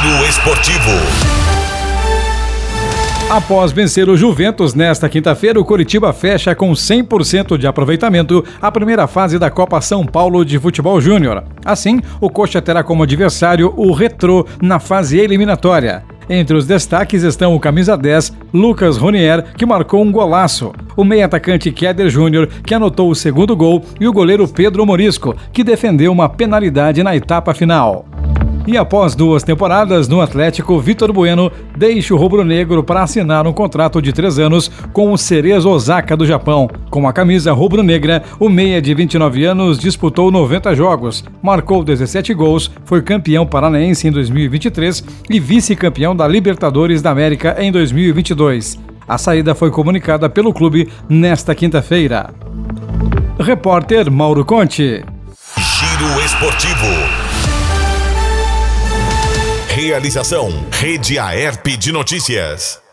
Giro Esportivo. Após vencer o Juventus nesta quinta-feira, o Coritiba fecha com 100% de aproveitamento a primeira fase da Copa São Paulo de Futebol Júnior. Assim, o Coxa terá como adversário o Retrô na fase eliminatória. Entre os destaques estão o camisa 10, Lucas Ronier, que marcou um golaço, o meio-atacante Kéder Júnior, que anotou o segundo gol, e o goleiro Pedro Morisco, que defendeu uma penalidade na etapa final. E após 2 temporadas no Atlético, Vitor Bueno deixa o rubro-negro para assinar um contrato de 3 anos com o Cerezo Osaka do Japão. Com a camisa rubro-negra, o meia de 29 anos disputou 90 jogos, marcou 17 gols, foi campeão paranaense em 2023 e vice-campeão da Libertadores da América em 2022. A saída foi comunicada pelo clube nesta quinta-feira. Repórter Mauro Conte. Giro Esportivo. Realização: Rede Aerp de Notícias.